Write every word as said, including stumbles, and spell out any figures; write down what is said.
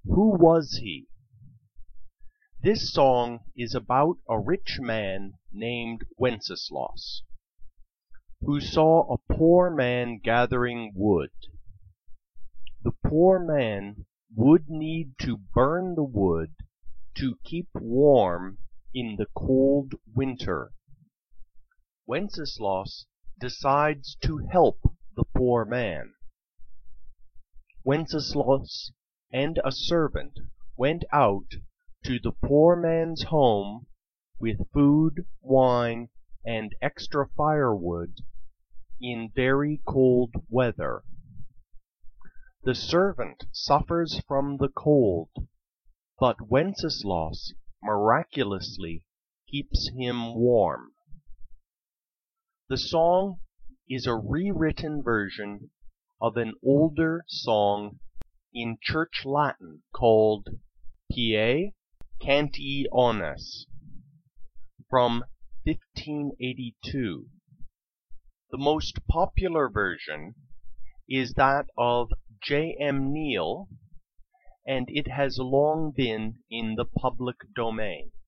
Who was he? This song is about a rich man named Wenceslaus, who saw a poor man gathering wood. The poor man would need to burn the wood to keep warm in the cold winter. Wenceslaus decides to help the poor man. Wenceslaus and a servant went out to the poor man's home with food, wine, and extra firewood in very cold weather. The servant suffers from the cold, but Wenceslaus miraculously keeps him warm. The song is a rewritten version of an older song in Church Latin called Pie Cantiones from fifteen eighty-two. The most popular version is that of J M Neale, and it has long been in the public domain.